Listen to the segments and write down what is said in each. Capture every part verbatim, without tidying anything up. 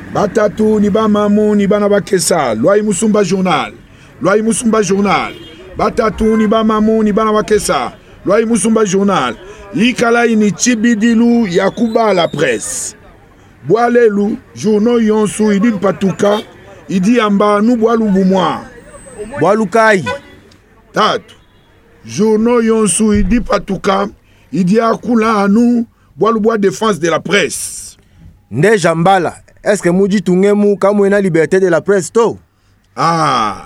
Batatu ni ba mamu ni bana bakesa. Loi Musumba Journal. Loi Musumba Journal. Batatu ni ba mamu ni bana bakesa. Loi Musumba Journal. Ikala ini chibidilu yakuba la presse. Boalelu journaux yonsu idi patuka idi amba nu boalu bumwa. Boalu kai. Tatu. Journaux yonsu idi patuka idi akula anu boalu boa défense de la presse. Nde jambala. Est-ce que muji tungemu kamwena liberté de la presse to? Ah.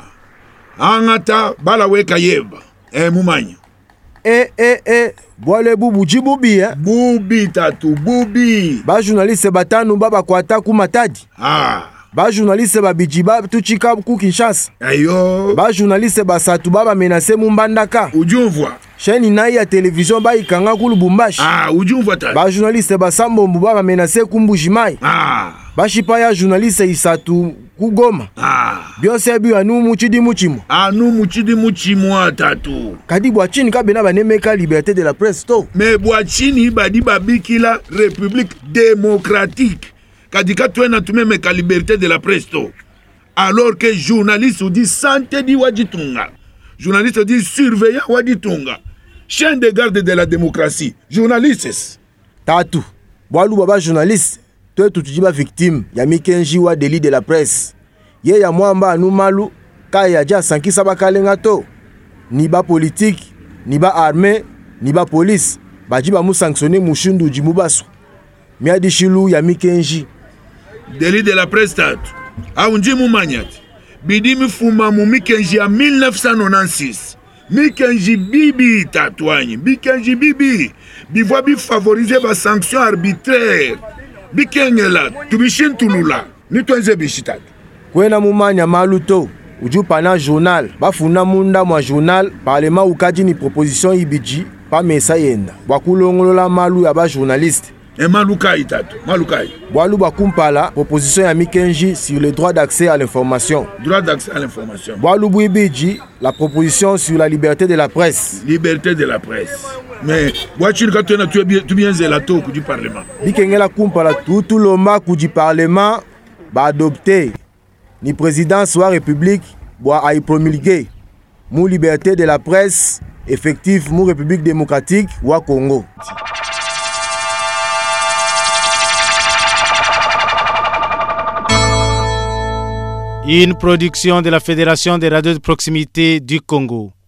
Angata bala weka yeba. Eh mumanya. Eh eh eh boale bubu jibubi eh. Bubi tatu bubi. Ba journaliste batanu baba kwata ku matadi. Ah. Ba journaliste ba bijiba tuchika ku Kinshasa. Ayo. Ba journaliste basatu baba menase mumbandaka. Ujumvwa. Chaîne na ya télévision ba ikanga ku Lubumbashi. Ah, ujumvwa tatu. Ba journaliste basambombu baba menase ku Mbujimai. Ah. Ba shipa ya journaliste isatu ku Goma. Ah. Bionse bi anu muchidi muchimu. Anu muchidi muchimu tatu. Kadi bwachini kabena banemeka liberté de la presse to. Mais bwachini badi babikila République démocratique. Kadika tuena tumemeka liberté de la presse to. Alors que journaliste ou dit santé di wajitunga. Journaliste dit surveillant waditunga. Chien de garde de la démocratie. Journalistes. Tatu. Boalu baba journaliste. Toi tutujiba victime ya mikenji wa délit de la presse. Ye ya mwamba anu malu kaya ja sankisa bakalenga to. Ni ba politique, ni ba armée, ni ba police. Bajiba mu sanctionner mushundu jimubasu. Miadi shilu ya mikenji. Délit de la presse tatu. Aunji mu manyati. Bidimi fuma mu mikenji ya mille neuf cent quatre-vingt-six. Mikenji bibi tatouani. Mikenji bibi. Bivwa bi favoriser ba sanction arbitraire. Bikengela, tubishin tulula. Nitwenze bishitatu. Kwena mumanya maluto. Uju pana journal. Bafuna munda mwa journal. Parlement ukaji ni proposition ibiji. Pa mesa yenda. Wakulongolola malu ya ba journaliste. E malukai tatu. Malukai. Boalu bakumpala. Proposition ya mikenji sur le droit d'accès à l'information. Droit d'accès à l'information. Boalu buibiji. La proposition sur la liberté de la presse. Liberté de la presse. Mais voiture quand tu es bien tu bien zélato du parlement. Bikengela kumpala tout loma ku du parlement ba adopter ni président soit république boa ay promulguer mou liberté de la presse effective mou république démocratique wa Congo. Une production de la Fédération des radios de proximité du Congo.